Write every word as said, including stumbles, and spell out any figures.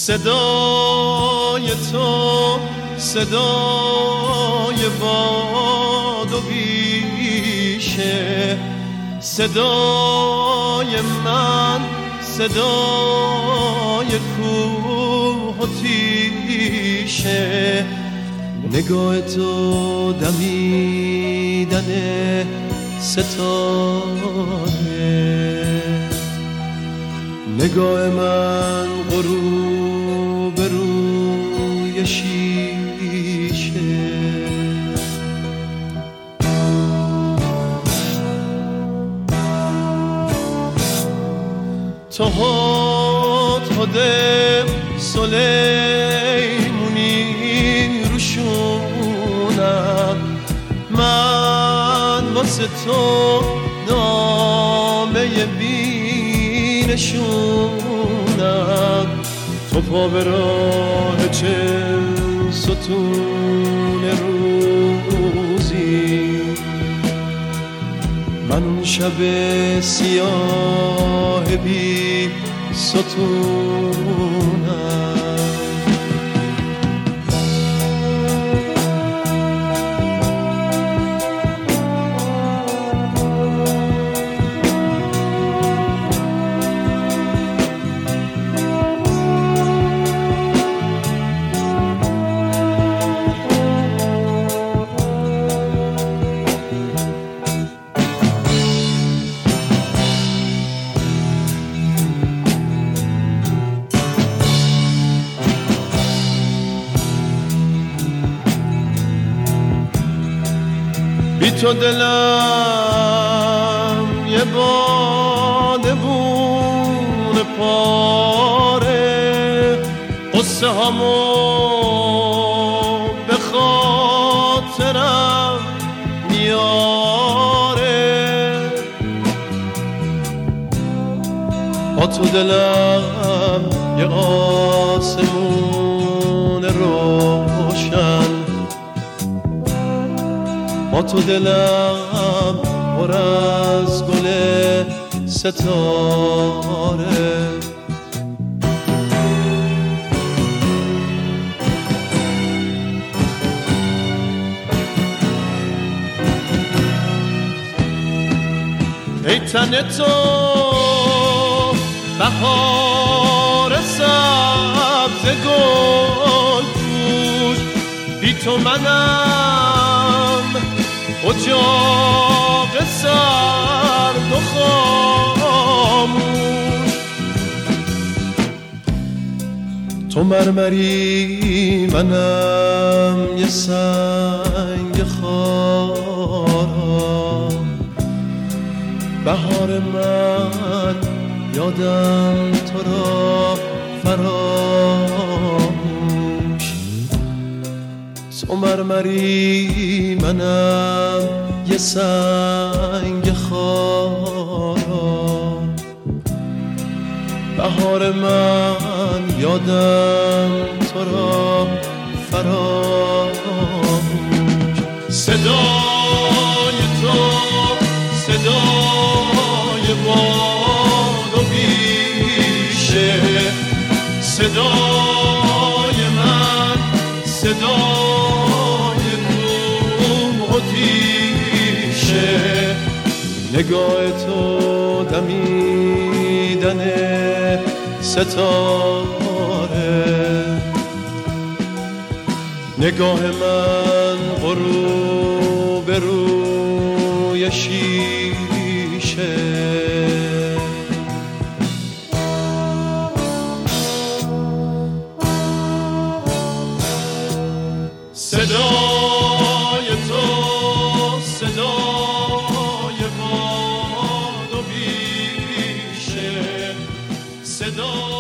صدای تو صدای باد و بیشه، صدای من صدای کوه و تیشه، نگاه تو دمیدن ستاره، نگاه من غروب روی شیشه. تو هد سلیمونی روشونم، من واسه تو نامه بینشونم، تو پا به راه چل ستون روزی، من اون شب سیاه بی ستونم. بی تو دلم یه بادبون پاره، قصه هامو به خاطرم میاره، با تو دلم یه آسمون روشن، با تو دلم پر از گل ستاره، ای تن تو بهار سبز گل پوش، بی تو منم اجاق سرد و خاموش، تو مرمری منم یه سنگ خارا، بهار من یادم تو را فراموش، تو مرمری منم یه سنگ خارا، بهار من یادم تو را فراموش. صدای تو صدای باد و بیشه، صدای من صدای کوه و تیشه، نگاه تو دمیدن ستاره، نگاه من غروب روی شیشه. صدای تو صدای باد و بیشه، صدای